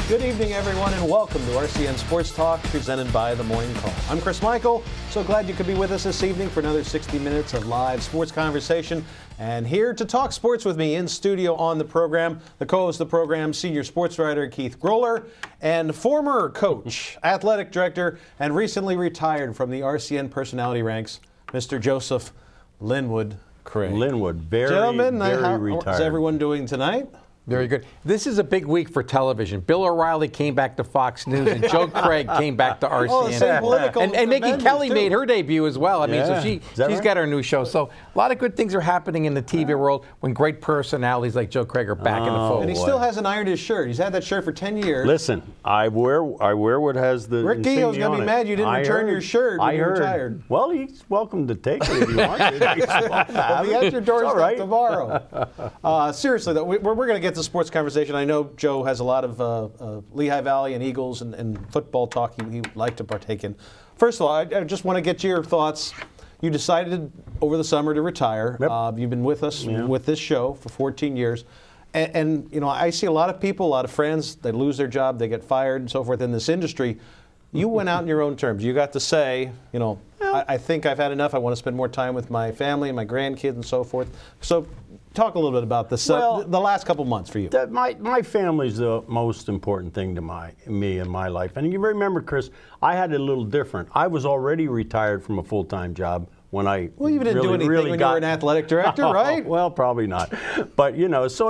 Good evening, everyone, and welcome to RCN Sports Talk, presented by The Morning Call. I'm Chris Michael. So glad you could be with us this evening for another 60 minutes of live sports conversation. And here to talk sports with me in studio on the program, the co-host of the program, senior sports writer Keith Groller, and former coach, athletic director, and recently retired from the RCN personality ranks, Mr. Joseph Linwood Craig. Linwood, very Gentlemen, how retired. is everyone doing tonight? Very good. This is a big week for television. Bill O'Reilly came back to Fox News, and Joe Craig came back to RCN. Oh, the same political and Nikki Kelly too. made her debut as well. I mean, Yeah. so she's right? got her new show. So a lot of good things are happening in the TV world when great personalities like Joe Craig are back in the fold. And he still hasn't ironed his shirt. He's had that shirt for 10 years. Listen, I wear what has the Rick Keogh's insignia gonna be on it. mad you didn't I return heard. your shirt when I you heard. retired. Well, he's welcome to take it if he wants it. He's welcome to have He'll be it. at your It's doorstep all right. tomorrow. Seriously, though, we're going to get to sports conversation. I know Joe has a lot of Lehigh Valley and Eagles and football talk he would like to partake in. First of all, I just want to get your thoughts. You decided over the summer to retire. Yep. You've been with us with this show for 14 years. And, you know, I see a lot of people, a lot of friends, they lose their job, they get fired and so forth in this industry. You went out on your own terms. You got to say, you know, I think I've had enough. I want to spend more time with my family and my grandkids and so forth. So talk a little bit about this, Well, the last couple months for you. My family's the most important thing to me in my life. And you remember, Chris, I had it a little different. I was already retired from a full-time job when I Well, you didn't do anything when you were an athletic director, right? Well, probably not. But, you know, so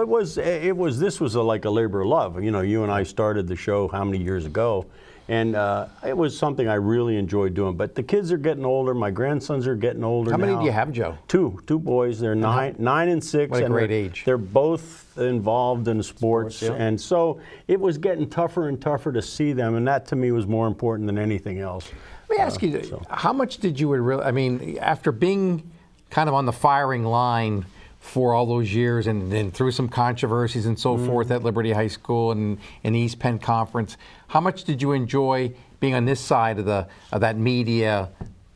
this was like a labor of love. You know, you and I started the show how many years ago? And it was something I really enjoyed doing. But the kids are getting older. My grandsons are getting older How now. many do you have, Joe? Two boys. They're 9 and 6. What a and great age. They're both involved in sports. yeah. And so it was getting tougher and tougher to see them. And that, to me, was more important than anything else. Let me ask you, how much did you really, I mean, after being kind of on the firing line for all those years and through some controversies and so forth at Liberty High School and East Penn Conference, how much did you enjoy being on this side of that media?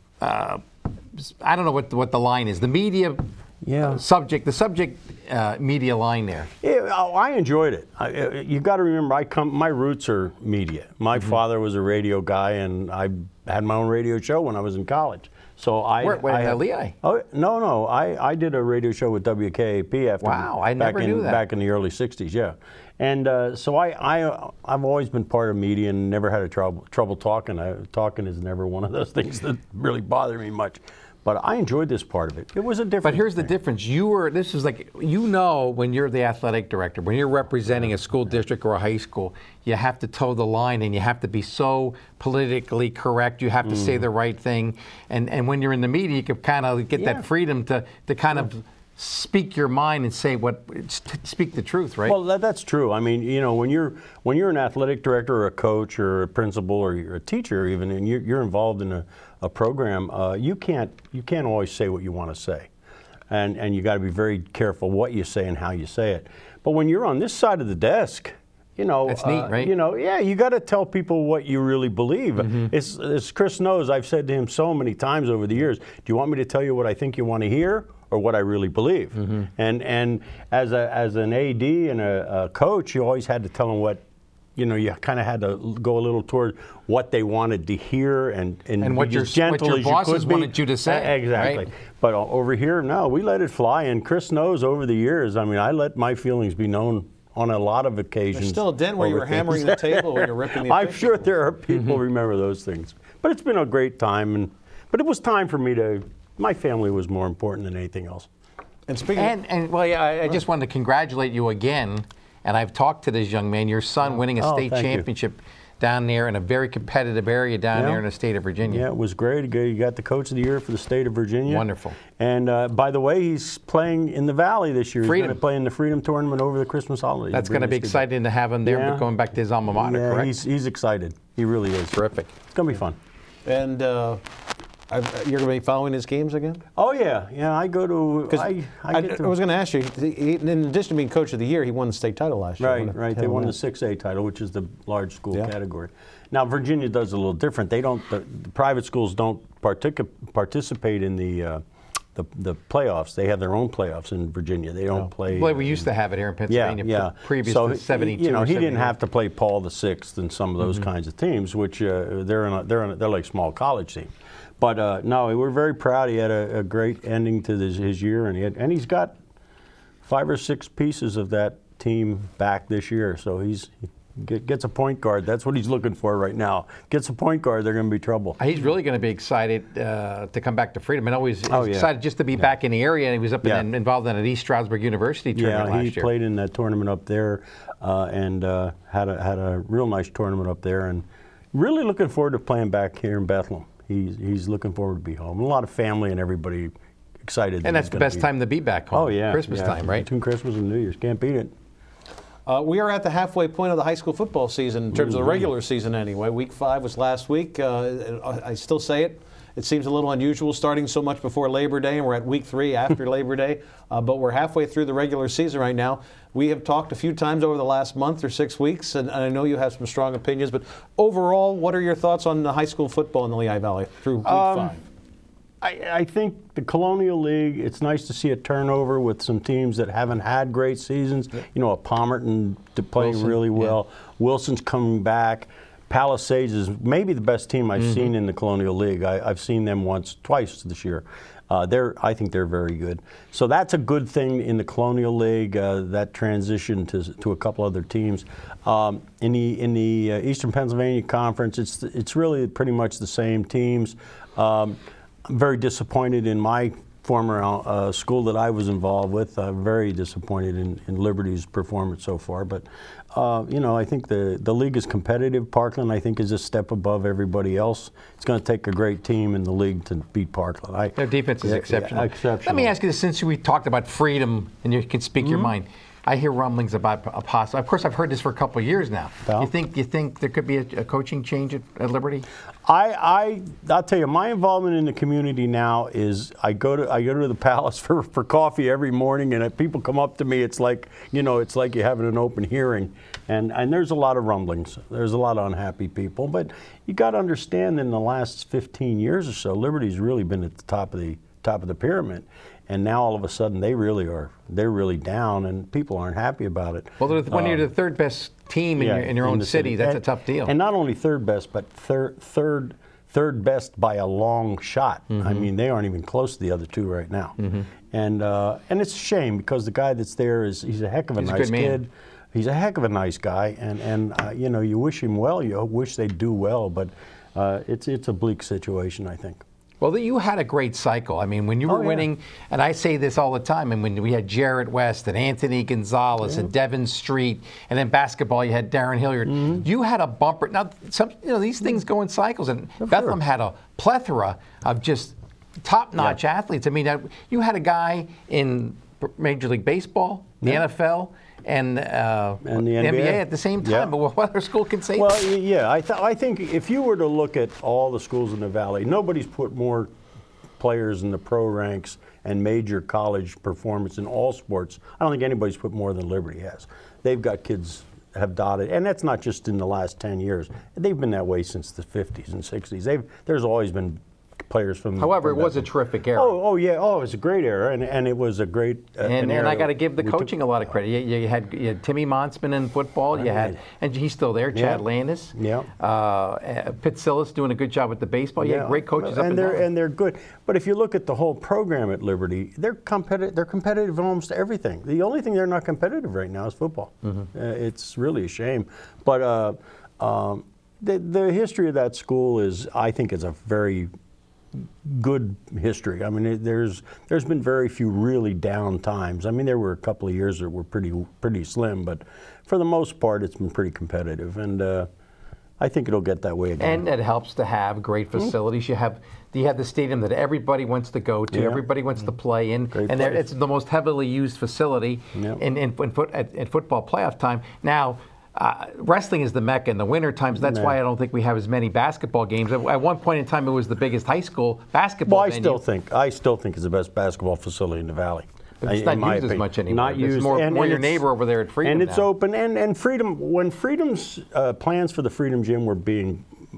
I don't know what the line is. The media subject media line there. Yeah, I enjoyed it. You got to remember, my roots are media. My father was a radio guy, and I had my own radio show when I was in college. So Lehigh? Oh no! I did a radio show with WKAP after. Wow, I never knew that. Back in the early '60s, yeah. And so I've always been part of media and never had a trouble talking. Talking is never one of those things that really bother me much. But I enjoyed this part of it. It was a different. But here's the difference. This is like, you know, when you're the athletic director, when you're representing a school district or a high school, you have to toe the line and you have to be so politically correct. You have to say the right thing. And when you're in the media, you can kind of get that freedom to kind of speak your mind and speak the truth, right? Well, that's true. I mean, you know, when you're an athletic director or a coach or a principal or you're a teacher even, and you're involved in a program, you can't always say what you want to say, and you got to be very careful what you say and how you say it. But when you're on this side of the desk, you know, that's neat, right? You know, yeah, you got to tell people what you really believe. As Chris knows, I've said to him so many times over the years, do you want me to tell you what I think you want to hear, or what I really believe? And as an AD and a coach, you always had to tell them what, you know, you kind of had to go a little toward what they wanted to hear and what be your as gentle bosses as you could be. wanted you to say. Exactly. Right? But over here, no, we let it fly. And Chris knows over the years, I mean, I let my feelings be known on a lot of occasions. There's still a dent where you were hammering the table when you're ripping the I'm officials. sure there are people who remember those things. But it's been a great time. But it was time for me my family was more important than anything else. And speaking I just wanted to congratulate you again. And I've talked to this young man, your son winning a state championship down there in a very competitive area down there in the state of Virginia. Yeah, it was great. You got the Coach of the Year for the state of Virginia. Wonderful. And by the way, he's playing in the Valley this year. Freedom. He's going to play in the Freedom Tournament over the Christmas holidays. That's going to be exciting to have him there, going back to his alma mater, correct? He's excited. He really is. Terrific. It's going to be fun. And you're going to be following his games again? Oh, yeah. Yeah, I go to... I was going to ask you, in addition to being Coach of the Year, he won the state title last year. Right. They won the 6A title, which is the large school category. Now, Virginia does a little different. They don't. The private schools don't participate in the the playoffs. They have their own playoffs in Virginia. They don't play. Well, we used to have it here in Pennsylvania. Yeah. Previous so to 72. he didn't 78. have to play Paul VI and some of those kinds of teams, which they're like small college teams. But no, we're very proud. He had a great ending to his year, and he's got 5 or 6 pieces of that team back this year. So he's gets a point guard. That's what he's looking for right now. Gets a point guard, they're going to be trouble. He's really going to be excited to come back to Freedom. And always excited just to be back in the area. And he was up involved in an East Stroudsburg University tournament last year. Yeah, he played in that tournament up there and had a real nice tournament up there. And really looking forward to playing back here in Bethlehem. He's looking forward to be home. A lot of family and everybody excited. And that's the best time to be back home. Oh, yeah. Christmas time, right? Between Christmas and New Year's. Can't beat it. We are at the halfway point of the high school football season, in terms of the regular season anyway. Week 5 was last week. I still say it. It seems a little unusual starting so much before Labor Day, and we're at week 3 after Labor Day. But we're halfway through the regular season right now. We have talked a few times over the last month or 6 weeks, and I know you have some strong opinions. But overall, what are your thoughts on the high school football in the Lehigh Valley through week 5? I think the Colonial League, it's nice to see a turnover with some teams that haven't had great seasons. You know, a Palmerton playing really well. Yeah. Wilson's coming back. Palisades is maybe the best team I've seen in the Colonial League. I've seen them twice this year. I think they're very good. So that's a good thing in the Colonial League, that transition to a couple other teams. In the Eastern Pennsylvania Conference, it's really pretty much the same teams. I'm very disappointed in my former school that I was involved with. I'm very disappointed in Liberty's performance so far. But, I think the league is competitive. Parkland, I think, is a step above everybody else. It's going to take a great team in the league to beat Parkland. Their defense is exceptional. Exceptional. Let me ask you this, since we talked about Freedom, and you can speak your mind. I hear rumblings about a possible. Of course, I've heard this for a couple of years now. Well, you think there could be a coaching change at Liberty? I'll tell you, my involvement in the community now is I go to the Palace for coffee every morning, and if people come up to me, it's like you're having an open hearing, and there's a lot of rumblings. There's a lot of unhappy people, but you got to understand, in the last 15 years or so, Liberty's really been at the top of the pyramid. And now all of a sudden they're really down, and people aren't happy about it. Well, when you're the third best team in your own city, that's a tough deal. And not only third best, but third best by a long shot. I mean, they aren't even close to the other two right now. And it's a shame, because the guy that's there he's a heck of a nice kid. He's a heck of a nice guy, and you wish him well. You wish they'd do well, but it's a bleak situation, I think. Well, you had a great cycle. I mean, when you were winning, and I say this all the time, and when we had Jarrett West and Anthony Gonzalez and Devin Street, and then basketball, you had Darren Hilliard. You had a bumper. Now, these things go in cycles, and Bethlehem had a plethora of just top-notch athletes. I mean, you had a guy in Major League Baseball, the NFL, and the NBA at the same time. But what other school can say that? Well, yeah, I think if you were to look at all the schools in the Valley, nobody's put more players in the pro ranks and major college performance in all sports. I don't think anybody's put more than Liberty has. They've got kids have dotted, and that's not just in the last 10 years. They've been that way since the 50s and 60s. There's always been players from. However, it was a terrific era. Oh yeah. Oh, it was a great era, and it was a great. And I got to give the coaching a lot of credit. You had Timmy Monsman in football. You had, and he's still there. Chad Landis. Yeah. Pitsillis doing a good job with the baseball. You had great coaches up and down. And they're good. But if you look at the whole program at Liberty, they're competitive. They're competitive in almost everything. The only thing they're not competitive right now is football. It's really a shame. But the history of that school I think is a very good history. I mean, there's been very few really down times. I mean, there were a couple of years that were pretty slim, but for the most part, it's been pretty competitive, and I think it'll get that way again. And it helps to have great facilities. You have the stadium that everybody wants to go to, everybody wants to play in, it's the most heavily used facility in football playoff time. Now, wrestling is the mecca in the winter times. That's why I don't think we have as many basketball games. At one point in time, it was the biggest high school basketball venue. I still think it's the best basketball facility in the Valley. But it's not used as much anymore. Not used. It's more your neighbor over there at Freedom. And it's open. And Freedom, when Freedom's plans for the Freedom Gym were being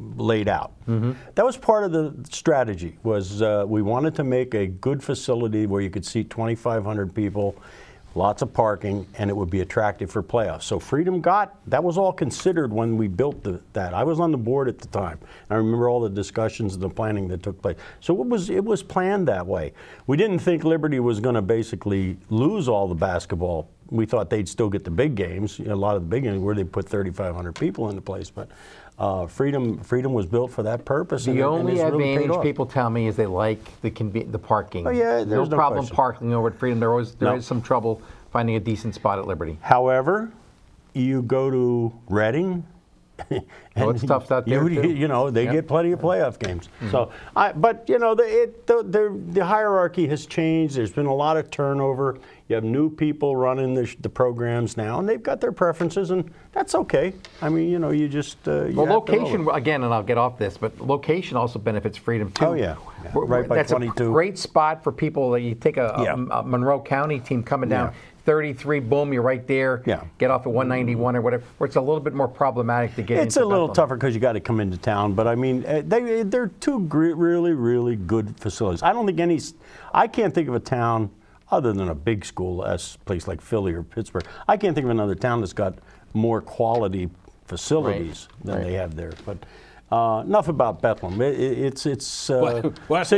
laid out. That was part of the strategy. Was we wanted to make a good facility where you could seat 2,500 people, lots of parking, and it would be attractive for playoffs. So Freedom that was all considered when we built that. I was on the board at the time. I remember all the discussions and the planning that took place. So it was planned that way. We didn't think Liberty was going to basically lose all the basketball. We thought they'd still get the big games, a lot of the big games where they put 3,500 people into place. But Freedom was built for that purpose. The only really advantage people tell me is they like the parking. Oh, yeah, there's no problem question. parking over at Freedom. There is some trouble finding a decent spot at Liberty. However, you go to Reading, and it's tough out there too. They get plenty of playoff games. So, but the hierarchy has changed. There's been a lot of turnover. You have new people running the programs now, and they've got their preferences, and that's okay. I mean, you just location again, and I'll get off this, but location also benefits Freedom too. Oh yeah. Right by that's 22. A great spot for people. You take a Monroe County team coming down. 33, boom, you're right there. Yeah. Get off at 191 or whatever, where it's a little bit more problematic to get into. It's a little tougher because you got to come into town, but I mean, they're two really, really good facilities. I can't think of a town other than a big school, a place like Philly or Pittsburgh. I can't think of another town that's got more quality facilities than they have there. But enough about Bethlehem. It's situation.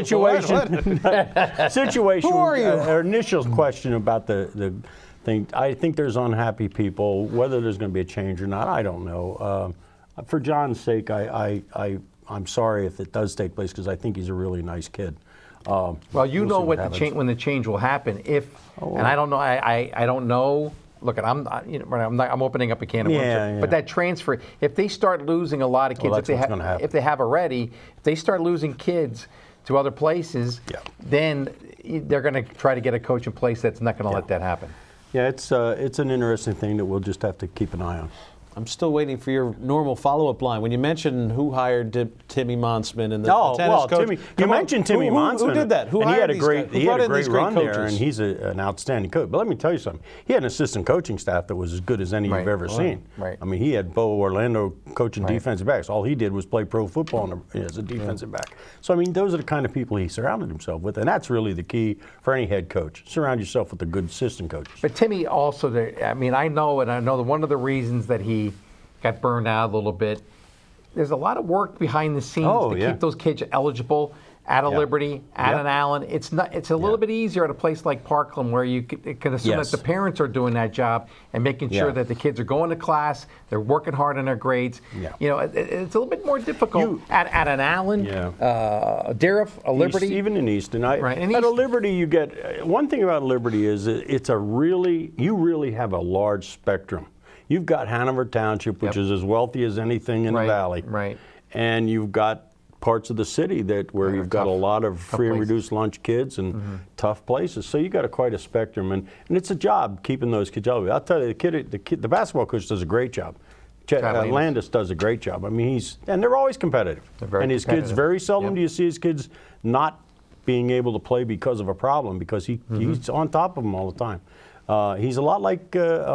Situation. Who are you? Our initial question about the thing. I think there's unhappy people. Whether there's going to be a change or not, I don't know. For John's sake, I'm sorry if it does take place because I think he's a really nice kid. Well, we'll know when the change will happen. And I don't know. I don't know. Look, I'm opening up a can of worms. Yeah. But that transfer, if they start losing a lot of kids, if they have already, if they start losing kids to other places, then they're going to try to get a coach in place that's not going to let that happen. Yeah, it's an interesting thing that we'll just have to keep an eye on. I'm still waiting for your normal follow-up line. When you mentioned who hired Timmy Monsman and the tennis coach. You mentioned Timmy Monsman. Who did that? Who hired these guys? He had a great run there, and he's an outstanding coach. But let me tell you something. He had an assistant coaching staff that was as good as any you've ever seen. Right. I mean, he had Bo Orlando coaching defensive backs. All he did was play pro football as a defensive back. So, I mean, those are the kind of people he surrounded himself with, and that's really the key for any head coach. Surround yourself with a good assistant coach. But Timmy also, I know that one of the reasons that he got burned out a little bit. There's a lot of work behind the scenes to keep those kids eligible at a Liberty, at an Allen. It's a little bit easier at a place like Parkland where you can assume that the parents are doing that job and making sure that the kids are going to class, they're working hard on their grades. Yeah. It's a little bit more difficult at an Allen, a Dariff, a Liberty. Even in Easton. At a Liberty, you get one thing about Liberty is you really have a large spectrum. You've got Hanover Township, which is as wealthy as anything in the valley. Right. And you've got parts of the city where you've got a lot of free and reduced lunch kids and tough places. So you've got quite a spectrum. And it's a job keeping those kids elevated. I'll tell you, the basketball coach does a great job. Landis does a great job. I mean, and they're always competitive. And his kids, very seldom do you see his kids not being able to play because of a problem, because he's on top of them all the time. He's a lot like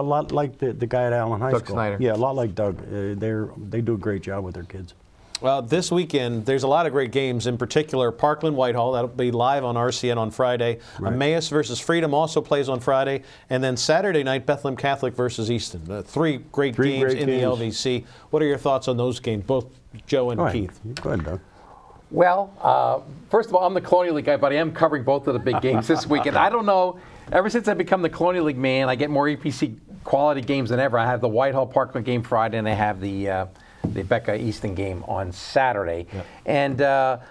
the guy at Allen High School. Doug Snyder. Yeah, a lot like Doug. They do a great job with their kids. Well, this weekend, there's a lot of great games, in particular Parkland Whitehall. That'll be live on RCN on Friday. Right. Emmaus versus Freedom also plays on Friday. And then Saturday night, Bethlehem Catholic versus Easton. Three great games in the LVC. What are your thoughts on those games, both Joe and Keith? Go ahead, Doug. Well, first of all, I'm the Colonial League guy, but I am covering both of the big games this weekend. I don't know. Ever since I become the Colonial League man, I get more EPC quality games than ever. I have the Whitehall Parkland game Friday, and I have the Becca Easton game on Saturday. Yep. And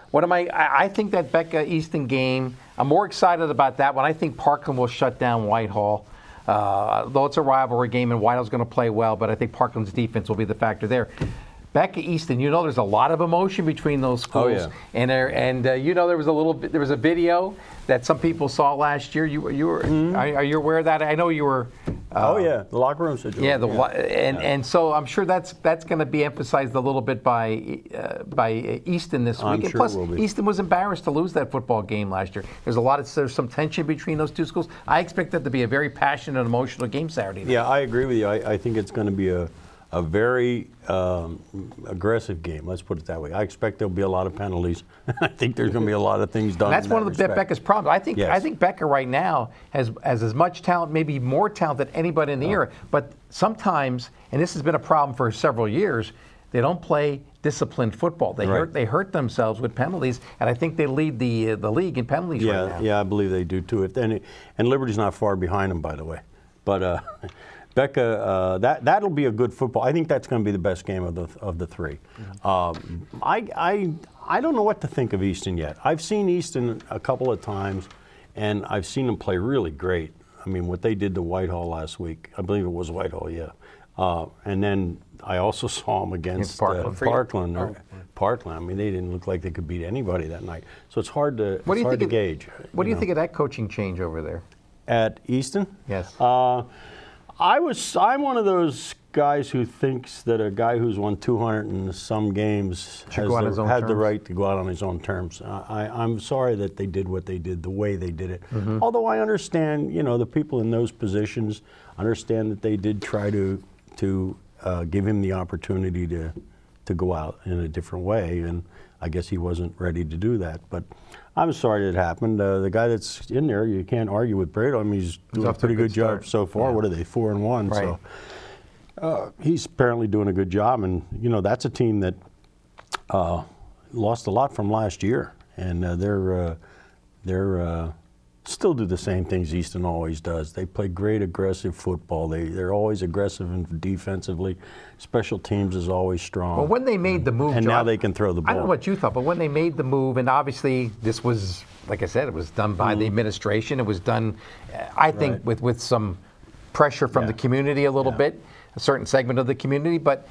I think that Becca Easton game, I'm more excited about that one. I think Parkland will shut down Whitehall. Though it's a rivalry game and Whitehall's going to play well, but I think Parkland's defense will be the factor there. Becca Easton, there's a lot of emotion between those schools. Oh, yeah. And there was a video that some people saw last year. You were are you aware of that? I know you were. The locker room situation. Yeah, and so I'm sure that's going to be emphasized a little bit by Easton this week. I'm sure plus, it will be. Easton was embarrassed to lose that football game last year. There's some tension between those two schools. I expect that to be a very passionate, emotional game Saturday night. Yeah, I agree with you. I think it's going to be a a very aggressive game. Let's put it that way. I expect there'll be a lot of penalties. I think there's going to be a lot of things done. And that's one of Becca's problems. I think Becca right now has as much talent, maybe more talent than anybody in the era. But sometimes, and this has been a problem for several years, they don't play disciplined football. They hurt themselves with penalties, and I think they lead the league in penalties right now. Yeah, I believe they do too. And Liberty's not far behind them, by the way. But Becca, that'll be a good football. I think that's going to be the best game of the three. I don't know what to think of Easton yet. I've seen Easton a couple of times, and I've seen them play really great. I mean, what they did to Whitehall last week, I believe it was Whitehall, yeah. And then I also saw them against Parkland. Parkland. I mean, they didn't look like they could beat anybody that night. So it's hard to gauge. What do you think of that coaching change over there? At Easton? Yes. I'm one of those guys who thinks that a guy who's won 200 and some games had the right to go out on his own terms. I'm sorry that they did what they did, the way they did it. Mm-hmm. Although I understand, the people in those positions understand that they did try to give him the opportunity to go out in a different way, and I guess he wasn't ready to do that. But I'm sorry it happened. The guy that's in there, you can't argue with Brado. I mean, he's doing a pretty good job so far. Yeah. What are they, 4-1? Right. So he's apparently doing a good job, and that's a team that lost a lot from last year, and they're still do the same things Easton always does. They play great aggressive football. They're always aggressive and defensively. Special teams is always strong. Well, when they made the move, and now they can throw the ball. I don't know what you thought, but when they made the move, and obviously this was, like I said, it was done by the administration. It was done, I think, with some pressure from the community a little bit, a certain segment of the community. But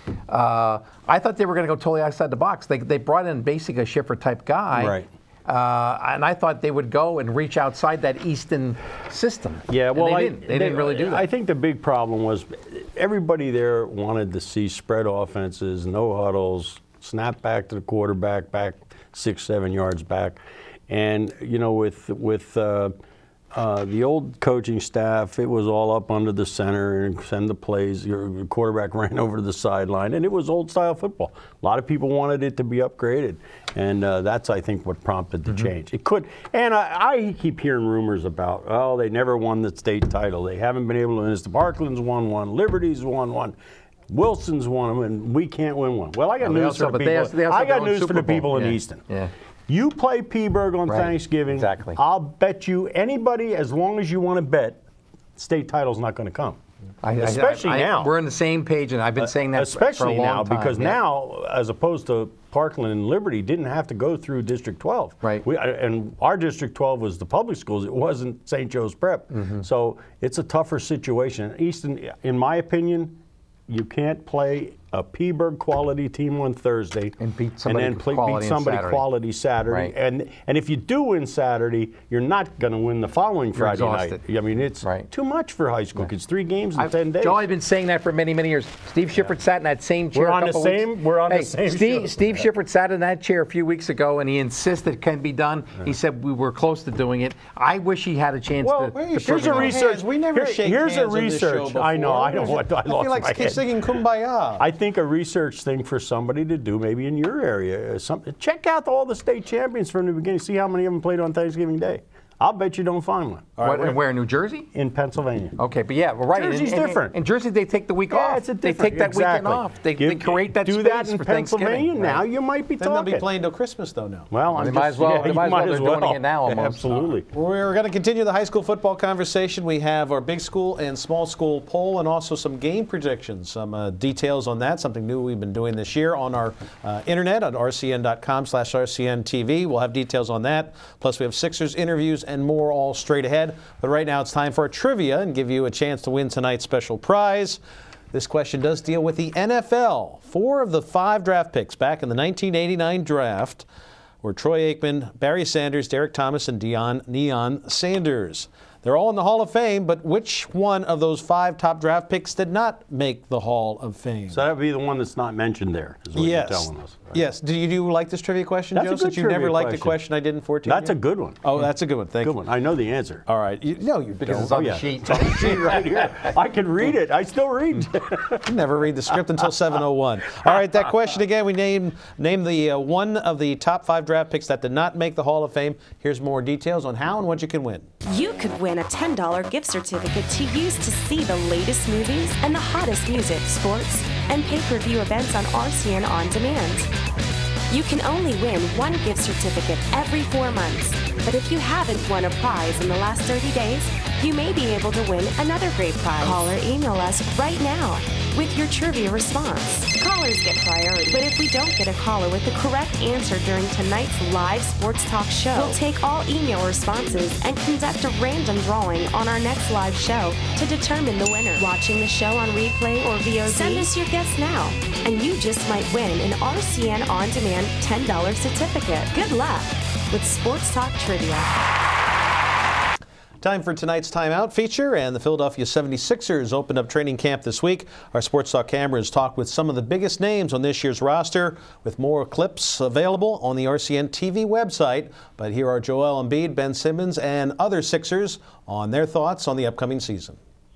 I thought they were going to go totally outside the box. They brought in basically a Schiffer-type guy. Right. And I thought they would go and reach outside that Easton system. Yeah, well, they didn't really do that. I think the big problem was everybody there wanted to see spread offenses, no huddles, snap back to the quarterback, back 6-7 yards back. And, with the old coaching staff, it was all up under the center and send the plays. Your quarterback ran over to the sideline, and it was old-style football. A lot of people wanted it to be upgraded, and that's, I think, what prompted the change. It could, and I keep hearing rumors about, they never won the state title. They haven't been able to win this. The Parkland's won one. Liberty's won one. Wilson's won them, and we can't win one. Well, I got news for the people. I got news for the people in Easton. Yeah. You play Peaburg on Thanksgiving. Exactly. I'll bet you anybody, as long as you want to bet, state title's not going to come. Especially now. We're on the same page, and I've been saying that for a long time. Especially now, because now, as opposed to Parkland and Liberty, didn't have to go through District 12. Right. And our District 12 was the public schools. It wasn't St. Joe's Prep. Mm-hmm. So it's a tougher situation. Easton, in my opinion, you can't play a Peaburg quality team on Thursday and beat somebody quality Saturday. Right. And if you do win Saturday, you're not going to win the following Friday night. I mean, it's too much for high school kids. 3 games in 10 days. Joe, I've been saying that for many, many years. Steve Shifford sat in that same chair We're on the same Steve Shifford sat in that chair a few weeks ago, and he insisted it can be done. Yeah. He said we were close to doing it. I wish he had a chance to here's a research. We never shake hands on this show before. I know. I don't want to. I feel like singing Kumbaya. I think a research thing for somebody to do, maybe in your area, check out all the state champions from the beginning. See how many of them played on Thanksgiving Day. I'll bet you don't find one. Where, New Jersey? In Pennsylvania. Okay, but yeah, right. Jersey's different. In Jersey, they take the week off. They take that weekend off. They create that do space that in for Pennsylvania. Thanksgiving. Now you might be talking. Then they'll be playing till Christmas, though, now. Well, they might as well. They're doing it now almost. Absolutely. We're going to continue the high school football conversation. We have our big school and small school poll and also some game predictions, some details on that, something new we've been doing this year on our internet at rcn.com/rcntv. We'll have details on that. Plus, we have Sixers interviews and more all straight ahead. But right now it's time for a trivia and give you a chance to win tonight's special prize. This question does deal with the NFL. 4 of the 5 draft picks back in the 1989 draft were Troy Aikman, Barry Sanders, Derek Thomas, and Deion Sanders. They're all in the Hall of Fame, but which one of those 5 top draft picks did not make the Hall of Fame? So that would be the one that's not mentioned there, is what you're telling us. Right? Yes. Do you like this trivia question, That's Joe? a good Since you never trivia liked the question. question I did in 14 That's a years? good one. Oh, that's a good one. Thank you. Good one. I know the answer. All right. You Because don't. it's on yeah. the sheet. It's on the sheet right here. I can read it. I still read. You never read the script until 7:01. All right, that question again. We name the one of the top 5 draft picks that did not make the Hall of Fame. Here's more details on how and what you can win. You could win a $10 gift certificate to use to see the latest movies and the hottest music, sports, and pay-per-view events on RCN On Demand. You can only win one gift certificate every 4 months. But if you haven't won a prize in the last 30 days, you may be able to win another great prize. Call or email us right now with your trivia response. Callers get priority. But if we don't get a caller with the correct answer during tonight's live sports talk show, we'll take all email responses and conduct a random drawing on our next live show to determine the winner. Watching the show on replay or VOD? Send us your guess now, and you just might win an RCN On Demand $10 certificate. Good luck with Sports Talk Trivia. Time for tonight's timeout feature, and the Philadelphia 76ers opened up training camp this week. Our Sports Talk cameras talked with some of the biggest names on this year's roster, with more clips available on the RCN TV website. But here are Joel Embiid, Ben Simmons, and other Sixers on their thoughts on the upcoming season.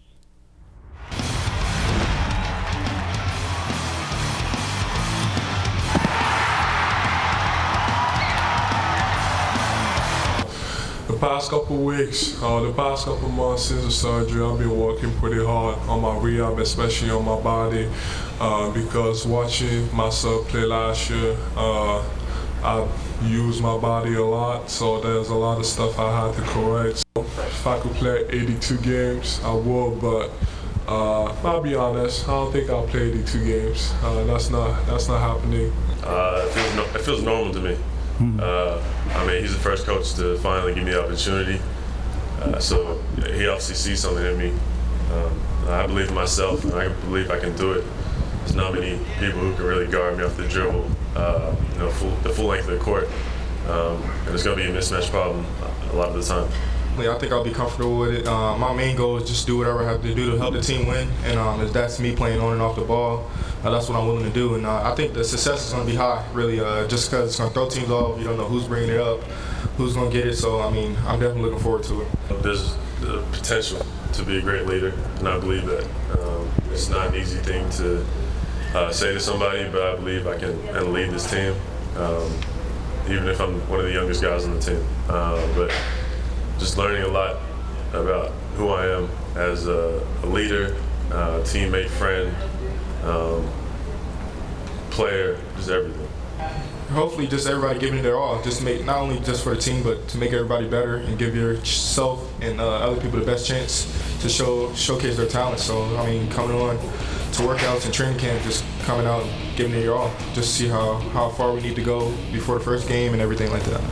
The past couple weeks, the past couple months since the surgery, I've been working pretty hard on my rehab, especially on my body, because watching myself play last year, I used my body a lot, so there's a lot of stuff I had to correct. So if I could play 82 games, I would, but I'll be honest, I don't think I'll play 82 games. That's not happening. It feels normal to me. I mean, he's the first coach to finally give me the opportunity. So he obviously sees something in me. I believe in myself, and I believe I can do it. There's not many people who can really guard me off the dribble, the full length of the court. And it's going to be a mismatch problem a lot of the time. I think I'll be comfortable with it. My main goal is just do whatever I have to do to help the team win, and if that's me playing on and off the ball, that's what I'm willing to do. And I think the success is going to be high, really, just because it's going to throw teams off. You don't know who's bringing it up, who's going to get it. So, I mean, I'm definitely looking forward to it. There's the potential to be a great leader, and I believe that. It's not an easy thing to say to somebody, but I believe I can lead this team, even if I'm one of the youngest guys on the team. But just learning a lot about who I am as a leader, teammate, friend, player, just everything. Hopefully, just everybody giving it their all, just to make not only just for the team, but to make everybody better and give yourself and other people the best chance to showcase their talent. So, I mean, coming on to workouts and training camp, just coming out and giving it your all, just to see how far we need to go before the first game and everything like that.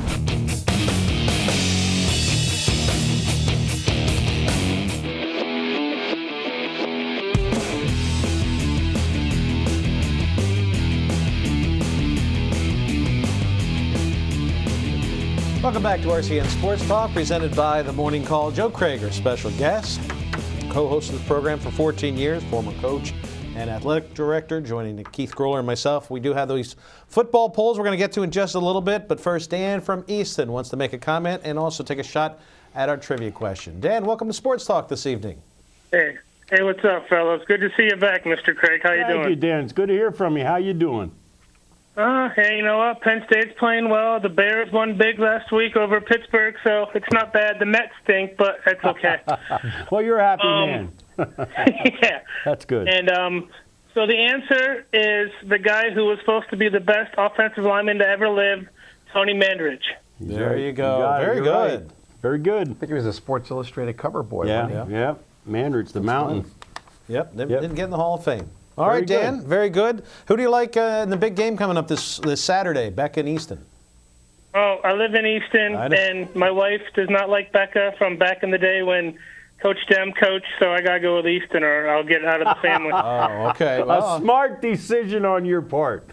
Welcome back to RCN Sports Talk, presented by The Morning Call. Joe Craig, our special guest, co-host of the program for 14 years, former coach and athletic director, joining Keith Groller and myself. We do have these football polls we're going to get to in just a little bit, but first, Dan from Easton wants to make a comment and also take a shot at our trivia question. Dan, welcome to Sports Talk this evening. Hey, what's up, fellas? Good to see you back, Mr. Craig. How you doing? Thank you, Dan. It's good to hear from you. How you doing? Hey, you know what? Penn State's playing well. The Bears won big last week over Pittsburgh, so it's not bad. The Mets stink, but that's okay. Well, you're a happy man. Yeah. That's good. And so the answer is the guy who was supposed to be the best offensive lineman to ever live, Tony Mandridge. There you go. Very You're good. right. Very good. I think he was a Sports Illustrated cover boy. Yeah, wasn't he? yeah. Mandridge, the mountain. Yep, didn't get in the Hall of Fame. All Very right, Dan, good. very good. Who do you like in the big game coming up this Saturday, Becca in Easton? Oh, I live in Easton, I know. and my wife does not like Becca from back in the day when Coach Dem coached, so I got to go with Easton or I'll get out of the family. Oh, okay. A Well, smart decision on your part.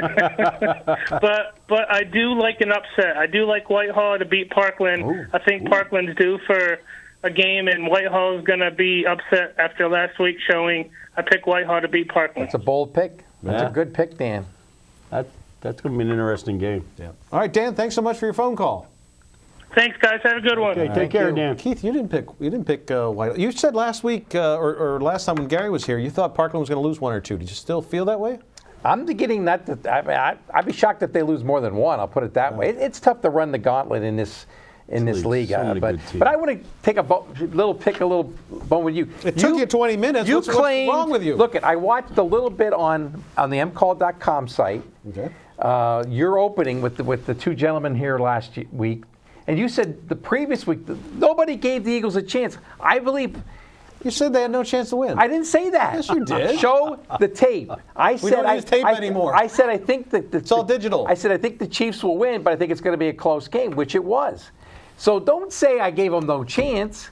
But I do like an upset. I do like Whitehall to beat Parkland. Ooh, I think Parkland's due for a game, and Whitehall is going to be upset after last week showing I pick Whitehall to beat Parkland. That's a bold pick. That's a good pick, Dan. That's going to be an interesting game. Yeah. All right, Dan. Thanks so much for your phone call. Thanks, guys. Have a good one. Okay, take care, Dan. Keith, you didn't pick Whitehall. You said last week or last time when Gary was here, you thought Parkland was going to lose 1 or 2. Did you still feel that way? I'm getting that. I'd be shocked if they lose more than 1. I'll put it that way. It's tough to run the gauntlet in this league. But I want to take a little bone with you. It took you 20 minutes. What's wrong with you? Look, I watched a little bit on the mcall.com site. Okay. Your opening with the 2 gentlemen here last week, and you said the previous week nobody gave the Eagles a chance. I believe. You said they had no chance to win. I didn't say that. Yes, you did. Show the tape. We don't use tape anymore. I said I think that it's all digital. I said I think the Chiefs will win, but I think it's going to be a close game, which it was. So don't say I gave them no chance.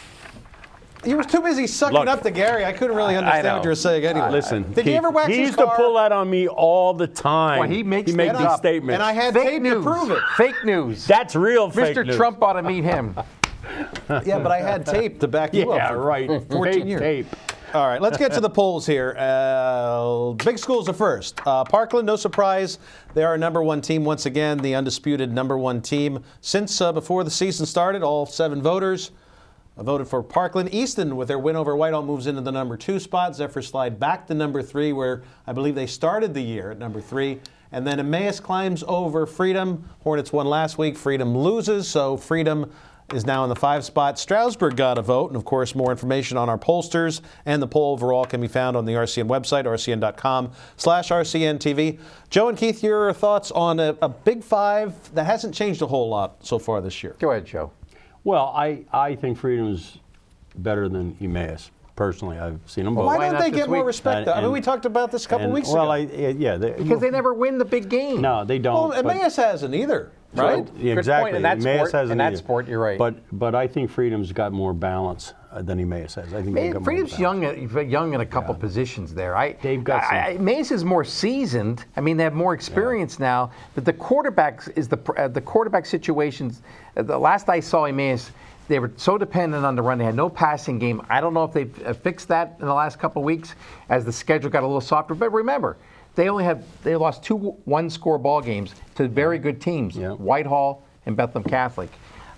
You were too busy sucking up to Gary. I couldn't really understand what you were saying anyway. Listen, did you ever wax he his used car? to pull that on me all the time. Well, he makes these statements. And I had fake tape news. to prove it. Fake news. That's real fake news. Mr. Trump ought to meet him. Yeah, but I had tape to back you up. Yeah, right. 14 fake years. tape. All right, let's get to the polls here. Big schools are first. Parkland, no surprise. They are a number 1 team once again, the undisputed number 1 team. Since before the season started, all 7 voters voted for Parkland. Easton, with their win over Whitehall, moves into the number 2 spot. Zephyr slide back to number 3, where I believe they started the year at number 3. And then Emmaus climbs over Freedom. Hornets won last week. Freedom loses, so Freedom is now in the 5 spot. Stroudsburg got a vote, and of course, more information on our pollsters and the poll overall can be found on the RCN website, rcn.com/RCNTV. Joe and Keith, your thoughts on a Big 5 that hasn't changed a whole lot so far this year? Go ahead, Joe. Well, I think Freedom's better than Emmaus. Personally, I've seen them both. Why don't they this get more week? respect? I mean, we talked about this a couple weeks ago. Because they never win the big game. No, they don't. Well, Emmaus hasn't either, right? Yeah, exactly. Good point. In that either. sport, you're right. But I think Freedom's got more balance than Emmaus has. I think they've got Freedom's more balance. young in a couple positions there. They've got some. Emmaus is more seasoned. I mean, they have more experience now. But the quarterbacks is the quarterback situations. The last I saw Emmaus, they were so dependent on the run. They had no passing game. I don't know if they've fixed that in the last couple of weeks as the schedule got a little softer. But remember, they lost 2 one-score ball games to very good teams, Whitehall and Bethlehem Catholic.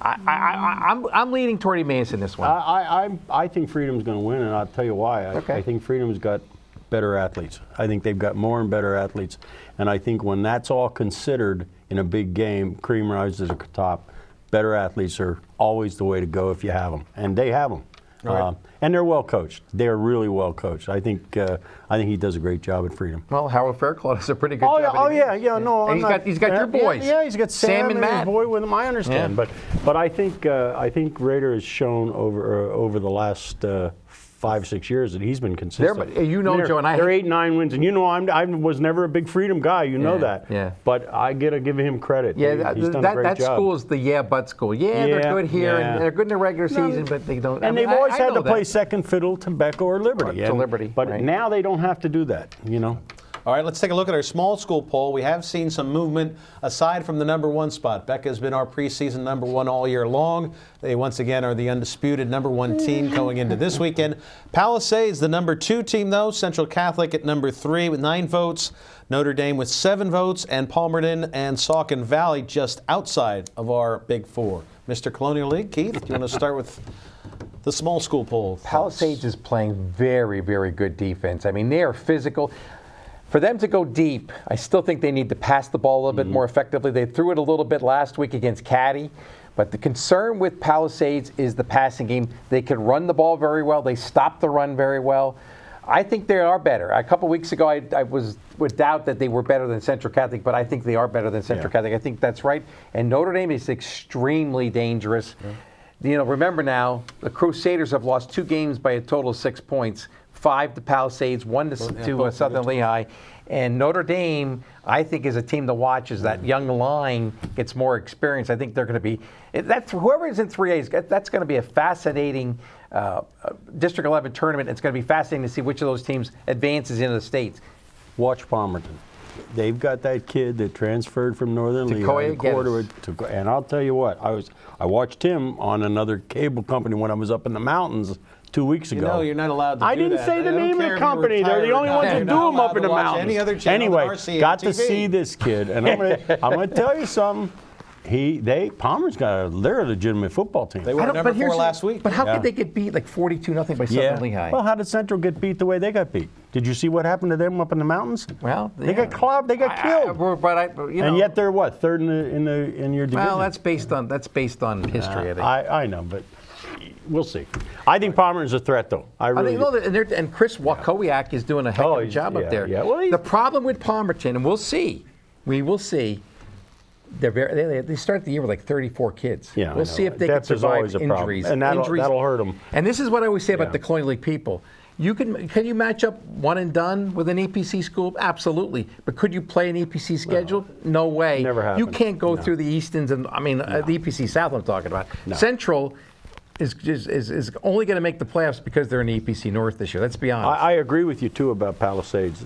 I'm leaning toward Emmaus in this one. I think Freedom's going to win, and I'll tell you why. I think Freedom's got better athletes. I think they've got more and better athletes. And I think when that's all considered in a big game, cream rises to the top. Better athletes are always the way to go if you have them, and they have them. Right. And they're well coached. They're really well coached. I think he does a great job at Freedom. Well, Howard Fairclough does a pretty good job. No, and he's got your boys. Yeah, he's got Sam and Matt. His boy with him. I understand, but I think Rader has shown over the last 5-6 years that he's been consistent. Joe, and they're 8-9 wins, and I was never a big Freedom guy. You know that. Yeah. But I gotta give him credit. Yeah, he's done a great that job. school is the but school. They're good here and they're good in the regular season, but they don't. And they've always had to play second fiddle to Becco or Liberty. But now they don't have to do that. All right, let's take a look at our small school poll. We have seen some movement aside from the number 1 spot. Becca has been our preseason number 1 all year long. They once again are the undisputed number 1 team going into this weekend. Palisades, the number 2 team, though. Central Catholic at number 3 with 9 votes. Notre Dame with 7 votes. And Palmerton and Saucon Valley just outside of our Big 4. Mr. Colonial League, Keith, do you want to start with the small school poll? Palisades is playing very, very good defense. I mean, they are physical. For them to go deep, I still think they need to pass the ball a little bit more effectively. They threw it a little bit last week against Caddy. But the concern with Palisades is the passing game. They can run the ball very well. They stop the run very well. I think they are better. A couple weeks ago, I would doubt that they were better than Central Catholic, but I think they are better than Central Catholic. I think that's right. And Notre Dame is extremely dangerous. Remember now, the Crusaders have lost 2 games by a total of 6 points. 5 to Palisades, 1 to Southern Lehigh. And Notre Dame, I think, is a team to watch as that young line gets more experience. I think they're going to be whoever is in 3A, that's going to be a fascinating District 11 tournament. It's going to be fascinating to see which of those teams advances into the states. Watch Palmerton. they've got that kid that transferred from Northern Lehigh. And I'll tell you what, I watched him on another cable company when I was up in the mountains 2 weeks ago. No, you're not allowed to do that. I didn't say the name of the company. They're the only ones that do them up in the mountains. Any other channel anyway, RCN got TV. to see this kid, and I'm going to tell you something. Palmer's they're a legitimate football team. They were number 4 last week. But how could they get beat like 42-0 by Southern Lehigh? Well, how did Central get beat the way they got beat? Did you see what happened to them up in the mountains? Well, they got clobbed. They got killed. And yet they're what, third in your division? Well, that's based on history. I think. I know, but we'll see. I think Palmer is a threat, though. I think and Chris Wakowiak is doing a heck of a job up there. Yeah. Well, the problem with Palmerton, and we will see. They start the year with like 34 kids. Yeah, we'll see if they can survive injuries. And that'll hurt them. And this is what I always say about the Colonial League people. Can you match up one and done with an EPC school? Absolutely. But could you play an EPC schedule? No way. Never happened. You can't go through the Eastons and the EPC South I'm talking about. No. Central is only going to make the playoffs because they're in the EPC North this year. Let's be honest. I agree with you too about Palisades.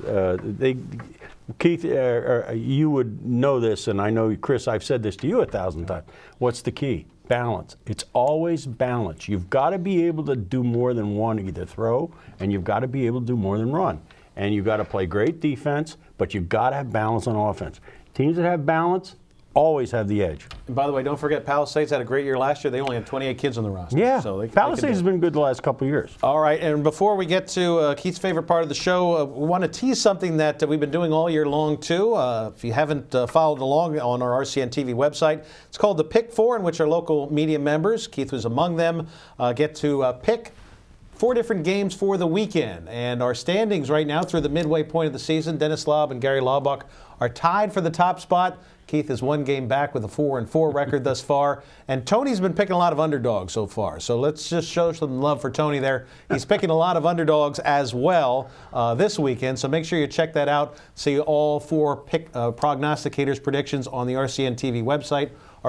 Keith, you would know this, and I know, Chris, I've said this to you 1,000 times. What's the key? Balance. It's always balance. You've got to be able to do more than one, either throw, and you've got to be able to do more than run. And you've got to play great defense, but you've got to have balance on offense. Teams that have balance always have the edge. And by the way, don't forget, Palisades had a great year last year. They only had 28 kids on the roster. Yeah, so Palisades has been good the last couple of years. All right, and before we get to Keith's favorite part of the show, we want to tease something that we've been doing all year long, too. If you haven't followed along on our RCN TV website, it's called the Pick 4, in which our local media members, Keith was among them, get to pick 4 different games for the weekend. And our standings right now through the midway point of the season, Dennis Laub and Gary Laubach are tied for the top spot. Keith is 1 game back with a 4-4 record thus far. And Tony's been picking a lot of underdogs so far. So let's just show some love for Tony there. He's picking a lot of underdogs as well this weekend. So make sure you check that out. See all 4 prognosticators' predictions on the RCN TV website,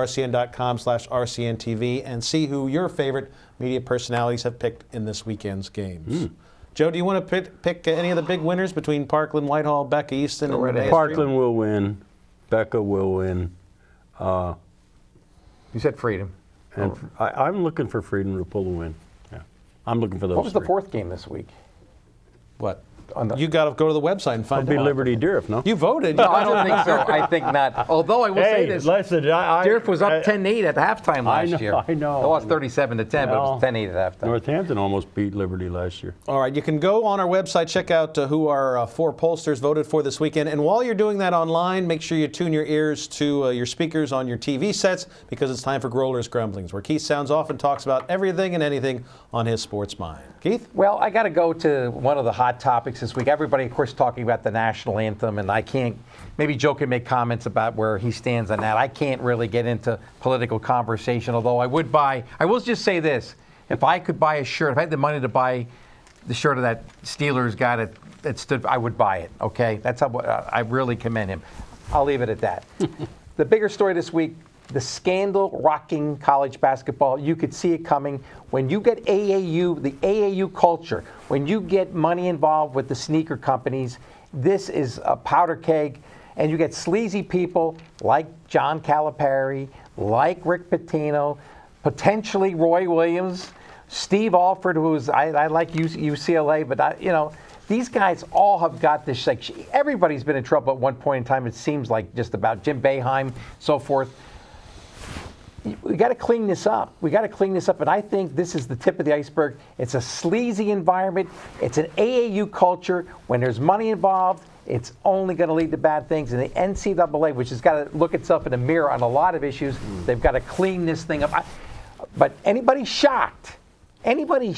rcn.com/RCNTV, and see who your favorite media personalities have picked in this weekend's games. Joe, do you want to pick any of the big winners between Parkland, Whitehall, Becca, Easton, and Renee? Parkland will win. Becca will win. You said Freedom. And I'm looking for Freedom to pull the win. Yeah, I'm looking for those. What was the 4th game this week? What? You got to go to the website and find out. It'll be Liberty Dierf, no? You voted. No, I don't think so. I think not. Although I will say this. Listen, Dierf was up 10-8 at halftime last year. I know. They lost 37-10, but it was 10-8 at halftime. Northampton almost beat Liberty last year. All right, you can go on our website, check out who our 4 pollsters voted for this weekend. And while you're doing that online, make sure you tune your ears to your speakers on your TV sets, because it's time for Growler's Grumblings, where Keith Sounds often talks about everything and anything on his sports mind. Keith? Well, I got to go to one of the hot topics this week. Everybody, of course, talking about the national anthem, and I can't, maybe Joe can make comments about where he stands on that. I can't really get into political conversation, although I will just say this. If I could buy a shirt, if I had the money to buy the shirt of that Steelers guy that stood, I would buy it, okay? That's how I really commend him. I'll leave it at that. The bigger story this week, the scandal rocking college basketball, you could see it coming. When you get AAU, the AAU culture, when you get money involved with the sneaker companies, this is a powder keg. And you get sleazy people like John Calipari, like Rick Pitino, potentially Roy Williams, Steve Alford, who's, I like UCLA, but these guys all have got this, like, everybody's been in trouble at one point in time, it seems like, just about Jim Boeheim, so forth. We got to clean this up. And I think this is the tip of the iceberg. It's a sleazy environment. It's an AAU culture. When there's money involved, it's only going to lead to bad things. And the NCAA, which has got to look itself in the mirror on a lot of issues, they've got to clean this thing up. But anybody shocked to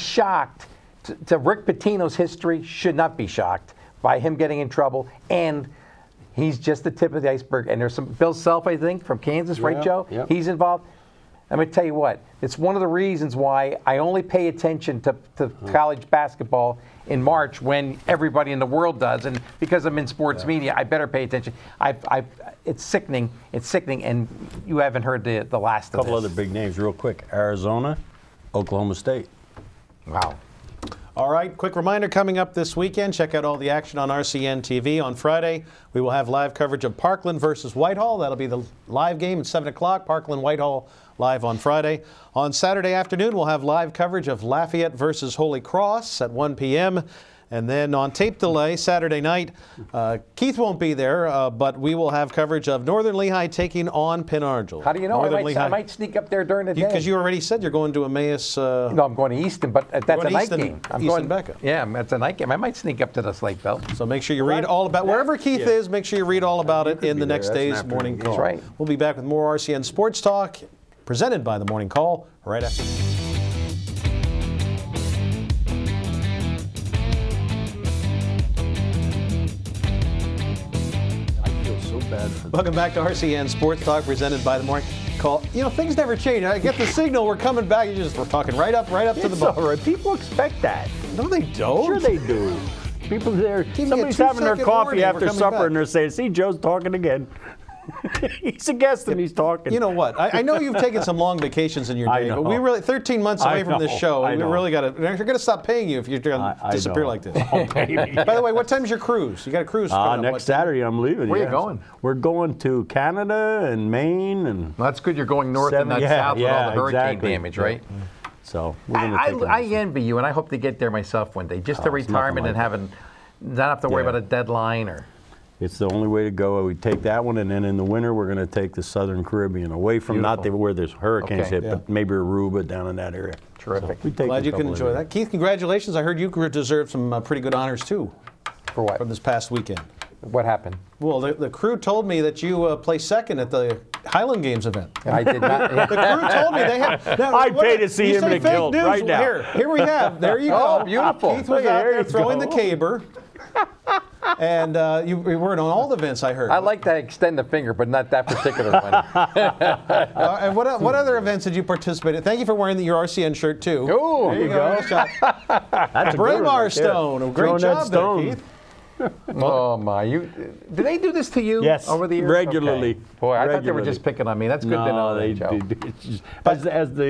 Rick Pitino's history should not be shocked by him getting in trouble. And he's just the tip of the iceberg. And there's some Bill Self, I think, from Kansas, right, Joe? Yep. He's involved. I'm going to tell you what, it's one of the reasons why I only pay attention to college basketball in March when everybody in the world does. And because I'm in sports media, I better pay attention. It's sickening. And you haven't heard the last of this. A couple other big names real quick. Arizona, Oklahoma State. Wow. All right, quick reminder coming up this weekend. Check out all the action on RCN TV. On Friday, we will have live coverage of Parkland versus Whitehall. That'll be the live game at 7 o'clock. Parkland, Whitehall live on Friday. On Saturday afternoon, we'll have live coverage of Lafayette versus Holy Cross at 1 p.m. And then on tape delay, Saturday night, Keith won't be there, but we will have coverage of Northern Lehigh taking on Penargel. How do you know? I might sneak up there during the day. Because you already said you're going to Emmaus. No, I'm going to Easton, but that's a night game. I'm Easton Becca. Yeah, that's a night game. I might sneak up to the Slate Belt. So make sure you read all about, wherever Keith is, make sure you read all about it in the next day's Morning Call. That's right. We'll be back with more RCN Sports Talk, presented by the Morning Call, right after this. Welcome back to RCN Sports Talk, presented by the Morning Call. You know, things never change. I get the signal. We're coming back. We're talking right up to the ball. All right. People expect that. No, they don't. Sure they do. People there. Somebody's having their coffee after supper, and they're saying, "See, Joe's talking again." He's a guest and he's talking. You know what? I know you've taken some long vacations in your day, but we really 13 months away from this show. We really got to. They're going to stop paying you if you're going to disappear like this. Oh, baby. By the way, what time's your cruise? You got a cruise? Next Saturday, I'm leaving. Where are you going? We're going to Canada and Maine, and well, that's good. You're going north and not south with all the hurricane damage, right? So we're going to take I envy you, and I hope to get there myself one day. Just to retirement and not have to worry about a deadline or. It's the only way to go. We take that one, and then in the winter, we're going to take the Southern Caribbean away from not where there's hurricanes hit, but maybe Aruba down in that area. Terrific. So glad you can enjoy that. Keith, congratulations. I heard you deserved some pretty good honors, too. For what? From this past weekend. What happened? Well, the crew told me that you placed second at the Highland Games event. I did not. The crew told me they have. Now, I'd pay to see him in a kilt right now. Here we have. There you go. Oh, beautiful. Keith was out there throwing the caber. And you were on all the events, I heard. I like to extend the finger, but not that particular one. And what other events did you participate in? Thank you for wearing your RCN shirt, too. Oh, there you go. That's a Braemar Stone. A great job there, Keith. Oh, my. Did they do this to you over the years? Regularly. Okay. Boy, I thought they were just picking on me. That's good to know, they Joe. As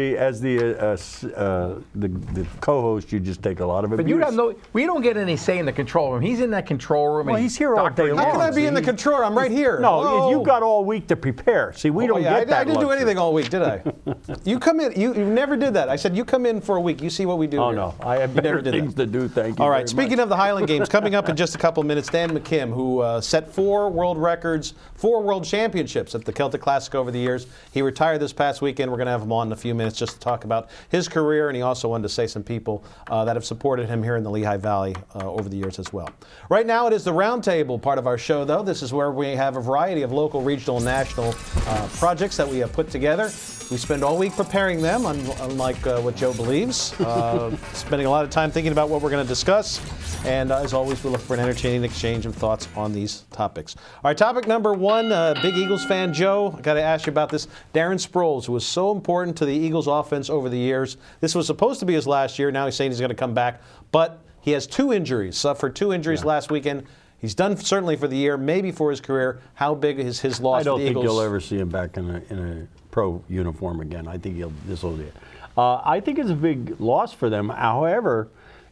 the co-host, you just take a lot of abuse. But we don't get any say in the control room. He's in that control room. Well, he's here all day long. How can I be in the control room? I'm right here. No, you got all week to prepare. See, we don't get that. I didn't do anything all week, did I? You come in. You never did that. I said you come in for a week. You see what we do. Oh, here. no. I have better things to do, thank you. All right, speaking of the Highland Games, coming up in just a couple minutes, Dan McKim, who set 4 world records, 4 world championships at the Celtic Classic over the years. He retired this past weekend. We're going to have him on in a few minutes just to talk about his career, and he also wanted to say some people that have supported him here in the Lehigh Valley over the years as well. Right now it is the Roundtable part of our show, though. This is where we have a variety of local, regional, and national projects that we have put together. We spend all week preparing them, unlike what Joe believes. Spending a lot of time thinking about what we're going to discuss. And as always, we look for an entertaining exchange of thoughts on these topics. All right, topic number 1, big Eagles fan Joe. I got to ask you about this. Darren Sproles, who was so important to the Eagles offense over the years. This was supposed to be his last year. Now he's saying he's going to come back. But he has 2 injuries. Suffered 2 injuries last weekend. He's done certainly for the year, maybe for his career. How big is his loss to the Eagles? I don't think you'll ever see him back in a pro uniform again. I think this will be it. I think it's a big loss for them. However,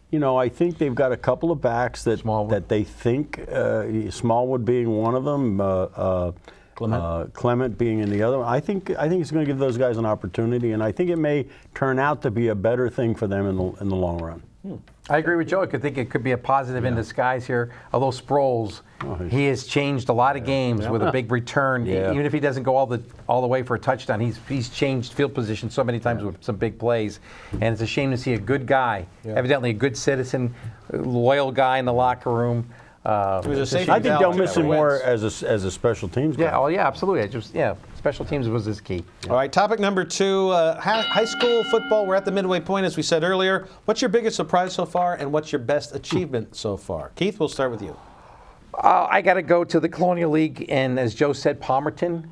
I think they've got a couple of backs that they think, Smallwood being one of them, Clement being in the other one. I think it's going to give those guys an opportunity, and I think it may turn out to be a better thing for them in the long run. I agree with Joe. I think it could be a positive in disguise here. Although Sproles, he has changed a lot of games with a big return. Even if he doesn't go all the way for a touchdown, he's changed field position so many times with some big plays. And it's a shame to see a good guy, evidently a good citizen, loyal guy in the locker room. I think they'll miss him more as a special teams guy. Yeah, absolutely. Special teams was his key. All right, topic number 2, high school football. We're at the midway point, as we said earlier. What's your biggest surprise so far, and what's your best achievement so far? Keith, we'll start with you. I got to go to the Colonial League, and as Joe said, Palmerton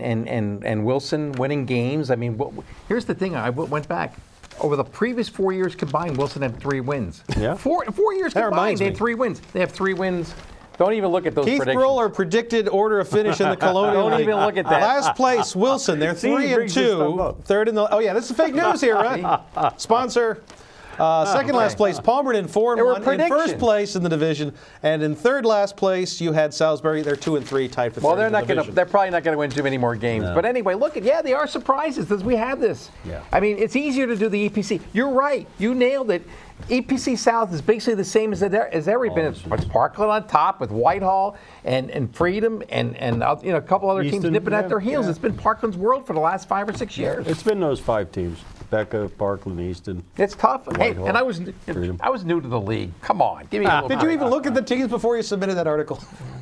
and Wilson winning games. I mean, here's the thing. I went back. Over the previous 4 years combined, Wilson had 3 wins. Yeah. 4 years combined, they had 3 wins. They have 3 wins. Don't even look at those predictions. Keith Broller predicted order of finish in the Colonial Don't even look at that. Last place, Wilson. They're 3-2. Third in the. Oh yeah, this is fake news here, right? Sponsor. Second last place, Palmerton 4-1 in first place in the division, and in third last place you had Salisbury. They're 2-3, tied for third. Well, they're probably not going to win too many more games. No. But anyway, look, they are surprises as we have this. Yeah. I mean, it's easier to do the EPC. You're right. You nailed it. EPC South is basically the same as ever been. It's Parkland on top with Whitehall and Freedom and a couple other teams nipping at their heels. Yeah. It's been Parkland's world for the last 5 or 6 years. It's been those 5 teams: Becca, Parkland, Easton. It's tough. Whitehall, hey, and I was new to the league. Come on, give me a little. Did you even look at the teams before you submitted that article?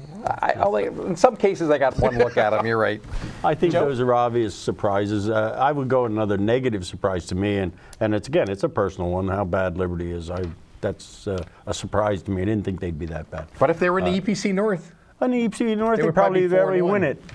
In some cases, I got one look at them. You're right. I think those are obvious surprises. I would go another negative surprise to me, and it's a personal one. How bad Liberty is, that's a surprise to me. I didn't think they'd be that bad. But if they were in the EPC North, they'd probably win it.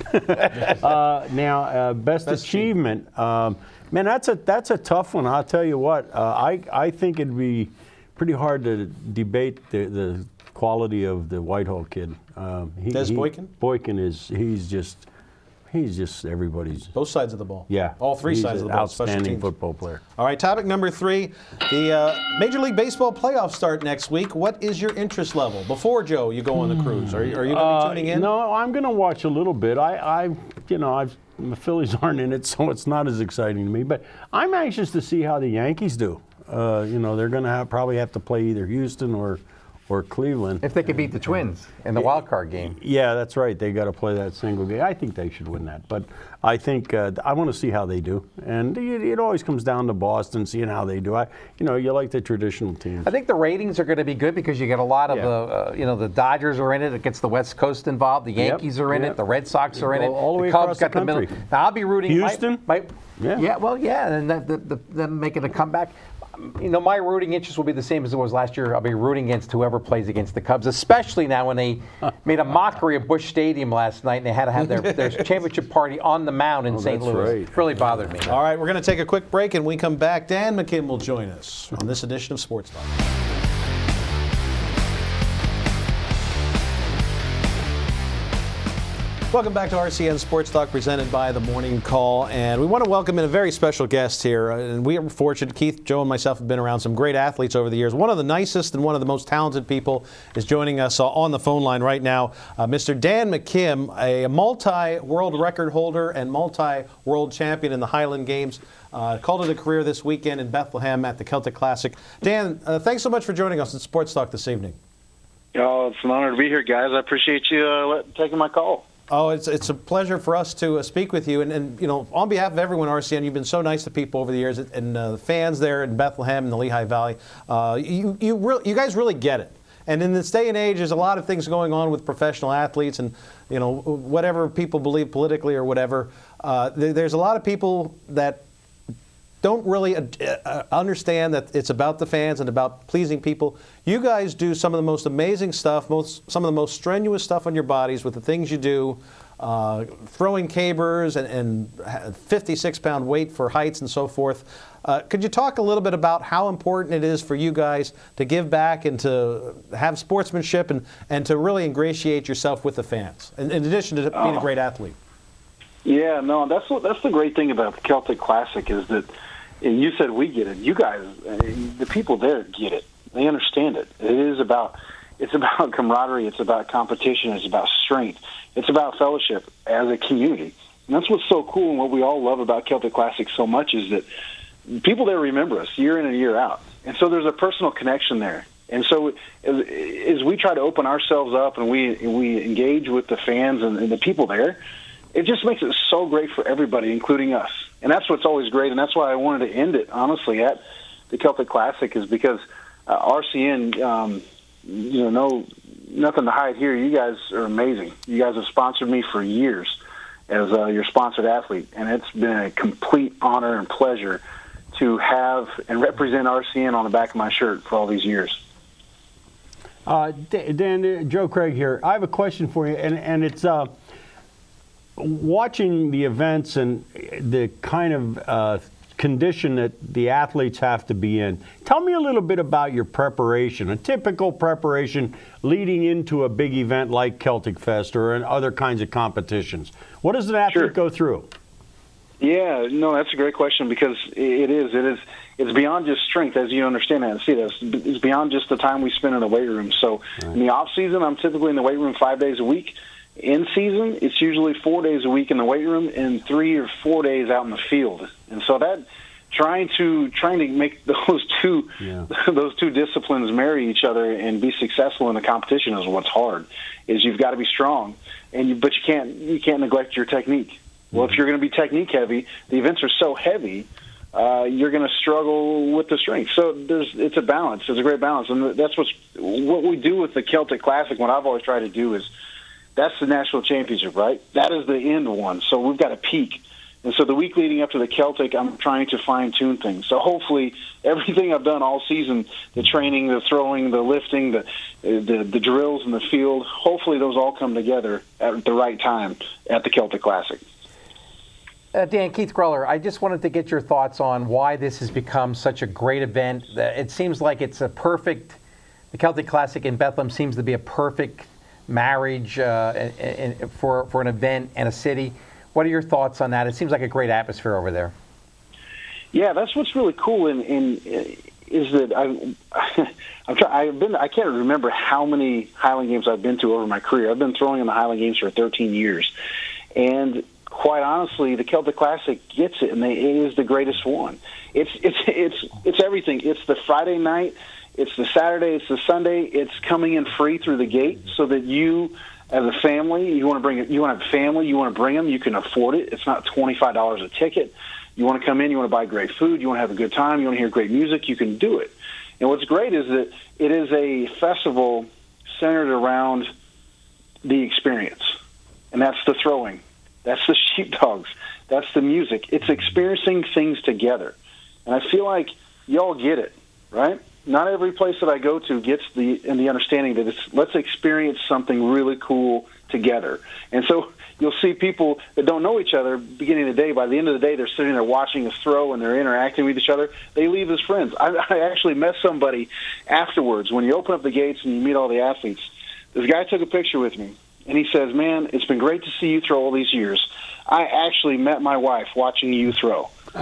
Now, best achievement, man, that's a tough one. I'll tell you what. I think it'd be pretty hard to debate the quality of the Whitehall kid. Des Boykin? Boykin he's just everybody's. Both sides of the ball. Yeah. All 3 sides of the ball. Outstanding football player. All right, topic number 3. The Major League Baseball playoffs start next week. What is your interest level? Before, Joe, you go on the cruise. Are you going to be tuning in? No, I'm going to watch a little bit. The Phillies aren't in it, so it's not as exciting to me. But I'm anxious to see how the Yankees do. They're going to probably have to play either Houston or Cleveland. If they could beat the Twins in the wild card game. Yeah, that's right. They got to play that single game. I think they should win that. But I think I want to see how they do. And it always comes down to Boston, seeing how they do. You like the traditional teams. I think the ratings are going to be good because you get a lot of the Dodgers are in it. It gets the West Coast involved. The Yankees are in it. The Red Sox are in it. All the way Cubs across the country. Middle. Now, I'll be rooting. Houston? And them making a comeback. My rooting interest will be the same as it was last year. I'll be rooting against whoever plays against the Cubs, especially now when they made a mockery of Busch Stadium last night and they had to have their championship party on the mound in St. Louis. Right. It really bothered me. All right, we're going to take a quick break, and when we come back, Dan McKim will join us on this edition of Sports Talk. Welcome back to RCN Sports Talk, presented by The Morning Call. And we want to welcome in a very special guest here. And we are fortunate. Keith, Joe, and myself have been around some great athletes over the years. One of the nicest and one of the most talented people is joining us on the phone line right now. Mr. Dan McKim, a multi-world record holder and multi-world champion in the Highland Games. Called it a career this weekend in Bethlehem at the Celtic Classic. Dan, thanks so much for joining us at Sports Talk this evening. Oh, it's an honor to be here, guys. I appreciate you taking my call. Oh, it's a pleasure for us to speak with you. And on behalf of everyone, RCN, you've been so nice to people over the years, and the fans there in Bethlehem and the Lehigh Valley. You guys really get it. And in this day and age, there's a lot of things going on with professional athletes and, whatever people believe politically or whatever. There's a lot of people that don't really understand that it's about the fans and about pleasing people. You guys do some of the most amazing stuff, some of the most strenuous stuff on your bodies with the things you do, throwing cabers and 56-pound weight for heights and so forth. Could you talk a little bit about how important it is for you guys to give back and to have sportsmanship and to really ingratiate yourself with the fans, in addition to being a great athlete? Yeah, no, that's the great thing about the Celtic Classic is that, and you said we get it. You guys, the people there get it. They understand it. It's about camaraderie. It's about competition. It's about strength. It's about fellowship as a community. And that's what's so cool and what we all love about Celtic Classic so much is that people there remember us year in and year out. And so there's a personal connection there. And so as we try to open ourselves up and we engage with the fans and the people there, it just makes it so great for everybody, including us. And that's what's always great, and that's why I wanted to end it, honestly, at the Celtic Classic, is because RCN, nothing to hide here. You guys are amazing. You guys have sponsored me for years as your sponsored athlete, and it's been a complete honor and pleasure to have and represent RCN on the back of my shirt for all these years. Dan, Joe Craig here. I have a question for you, and it's watching the events and the kind of condition that the athletes have to be in. Tell me a little bit about your preparation, a typical preparation leading into a big event like Celtic Fest or in other kinds of competitions. What does an athlete go through? Yeah, no, that's a great question because it's beyond just strength, as you understand that and see that. It's beyond just the time we spend in the weight room. So in the off season, I'm typically in the weight room 5 days a week. In season, it's usually 4 days a week in the weight room and 3 or 4 days out in the field. And so that trying to make those two disciplines marry each other and be successful in the competition is what's hard. Is you've got to be strong, but you can't neglect your technique. Well, if you're going to be technique heavy, the events are so heavy, you're going to struggle with the strength. So it's a balance. It's a great balance, and that's what we do with the Celtic Classic. What I've always tried to do is that's the national championship, right? That is the end one. So we've got to peak. And so the week leading up to the Celtic, I'm trying to fine-tune things. So hopefully everything I've done all season, the training, the throwing, the lifting, the drills in the field, hopefully those all come together at the right time at the Celtic Classic. Dan, Keith Greller, I just wanted to get your thoughts on why this has become such a great event. It seems like it's the Celtic Classic in Bethlehem seems to be a perfect marriage for an event and a city. What are your thoughts on that? It seems like a great atmosphere over there. Yeah, that's what's really cool. Is that I can't remember how many Highland Games I've been to over my career. I've been throwing in the Highland Games for 13 years, and quite honestly, the Celtic Classic gets it, and it is the greatest one. It's everything. It's the Friday night. It's the Saturday. It's the Sunday. It's coming in free through the gate, so that you, as a family, you want to have a family, you want to bring them, you can afford it. It's not $25 a ticket. You want to come in, you want to buy great food, you want to have a good time, you want to hear great music, you can do it. And what's great is that it is a festival centered around the experience, and that's the throwing. That's the sheepdogs. That's the music. It's experiencing things together. And I feel like y'all get it, right? Not every place that I go to gets the understanding that let's experience something really cool together. And so you'll see people that don't know each other beginning of the day. By the end of the day, they're sitting there watching us throw and they're interacting with each other. They leave as friends. I actually met somebody afterwards. When you open up the gates and you meet all the athletes, this guy took a picture with me. And he says, "Man, it's been great to see you throw all these years. I actually met my wife watching you throw." I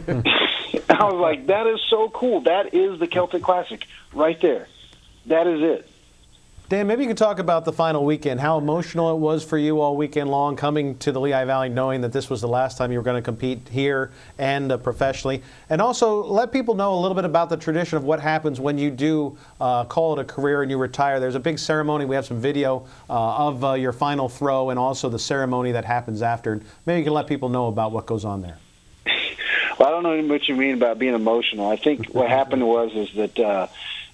was like, that is so cool. That is the Celtic Classic right there. That is it. Dan, maybe you could talk about the final weekend, how emotional it was for you all weekend long, coming to the Lehigh Valley knowing that this was the last time you were going to compete here and professionally. And also let people know a little bit about the tradition of what happens when you do call it a career and you retire. There's a big ceremony. We have some video of your final throw and also the ceremony that happens after. Maybe you can let people know about what goes on there. Well, I don't know what you mean about being emotional. I think what happened is that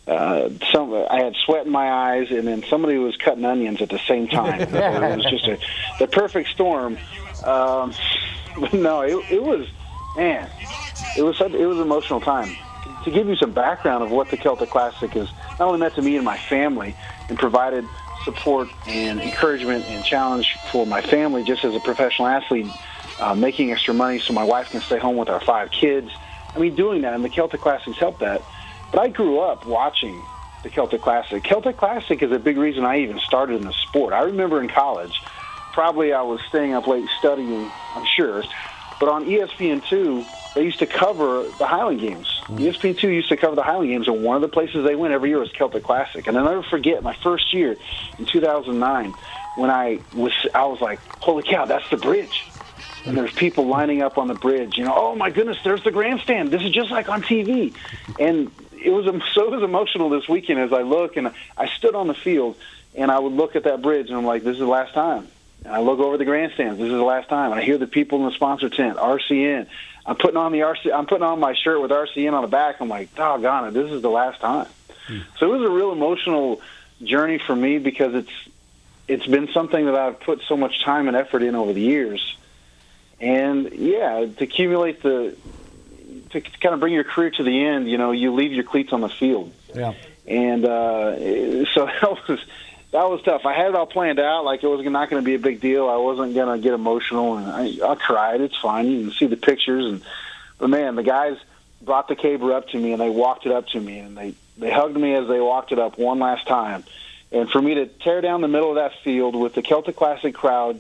I had sweat in my eyes, and then somebody was cutting onions at the same time. It was just the perfect storm. But no, it was an emotional time. To give you some background of what the Celtic Classic is, not only meant to me and my family, and provided support and encouragement and challenge for my family, just as a professional athlete, making extra money so my wife can stay home with our 5 kids. I mean, doing that, and the Celtic Classics helped that. But I grew up watching the Celtic Classic. Celtic Classic is a big reason I even started in the sport. I remember in college, probably I was staying up late studying, I'm sure, but on ESPN2, they used to cover the Highland Games. ESPN2 used to cover the Highland Games, and one of the places they went every year was Celtic Classic. And I'll never forget my first year in 2009 when I was like, holy cow, that's the bridge. And there's people lining up on the bridge, oh my goodness, there's the grandstand. This is just like on TV. And it was emotional this weekend as I look, and I stood on the field, and I would look at that bridge, and I'm like, this is the last time. And I look over the grandstands, this is the last time. And I hear the people in the sponsor tent, RCN. I'm putting on my shirt with RCN on the back. I'm like, doggone it, this is the last time. So it was a real emotional journey for me because it's been something that I've put so much time and effort in over the years. And yeah, to accumulate to kind of bring your career to the end, you leave your cleats on the field. Yeah. And so that was tough. I had it all planned out, like it was not going to be a big deal. I wasn't going to get emotional, and I cried. It's fine. You can see the pictures. But man, the guys brought the caber up to me, and they walked it up to me, and they hugged me as they walked it up one last time. And for me to tear down the middle of that field with the Celtic Classic crowd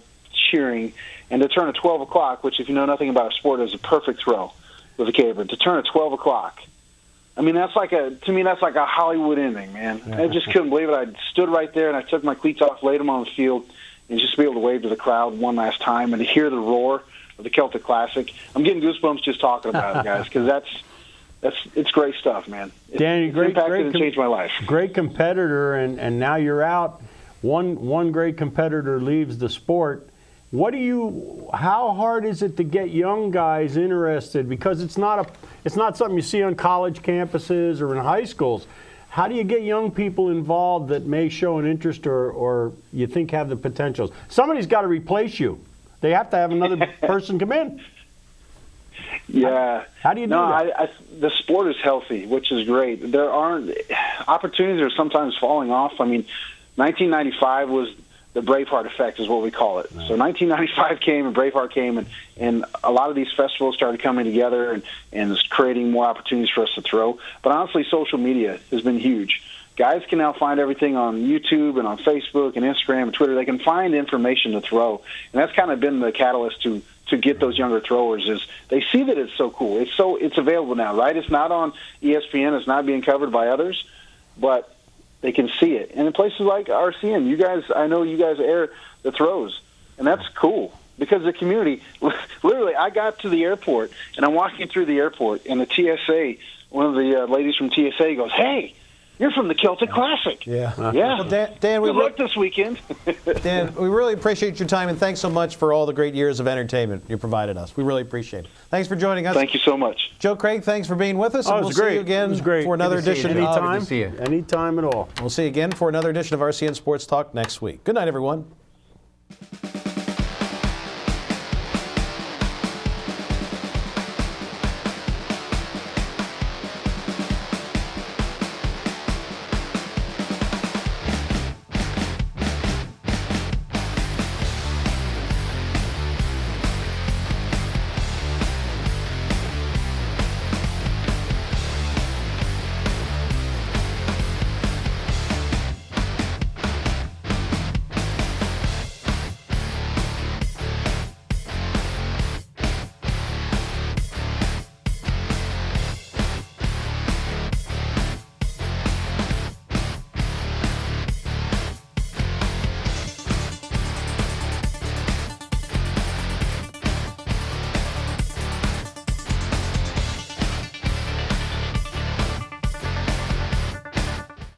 cheering, and to turn at 12 o'clock, which if you know nothing about our sport is a perfect throw with a caber, to turn at 12 o'clock. I mean, that's like a Hollywood ending, man. I just couldn't believe it. I stood right there, and I took my cleats off, laid them on the field, and just to be able to wave to the crowd one last time and to hear the roar of the Celtic Classic. I'm getting goosebumps just talking about it, guys, because it's great stuff, man. Danny, great changed my life. Great competitor, and now you're out. One great competitor leaves the sport. How hard is it to get young guys interested? Because it's not something you see on college campuses or in high schools. How do you get young people involved that may show an interest or you think have the potentials? Somebody's got to replace you. They have to have another person come in. Yeah. How do you do that? The sport is healthy, which is great. There aren't opportunities are sometimes falling off. I mean, 1995 was the Braveheart effect is what we call it. Right. So 1995 came and Braveheart came, and a lot of these festivals started coming together and it's creating more opportunities for us to throw. But honestly, social media has been huge. Guys can now find everything on YouTube and on Facebook and Instagram and Twitter. They can find information to throw, and that's kind of been the catalyst to get those younger throwers. Is they see that it's so cool. It's available now, right? It's not on ESPN. It's not being covered by others, but they can see it. And in places like RCN, I know you guys air the throws, and that's cool because the community, literally, I got to the airport, and I'm walking through the airport, and the TSA, one of the ladies from TSA goes, "Hey, you're from the Celtic Classic." Yeah. Yeah. Well, Dan, good luck this weekend. Dan, we really appreciate your time, and thanks so much for all the great years of entertainment you provided us. We really appreciate it. Thanks for joining us. Thank you so much. Joe Craig, thanks for being with us. And we'll see you again for another edition. Anytime at all. We'll see you again for another edition of RCN Sports Talk next week. Good night, everyone.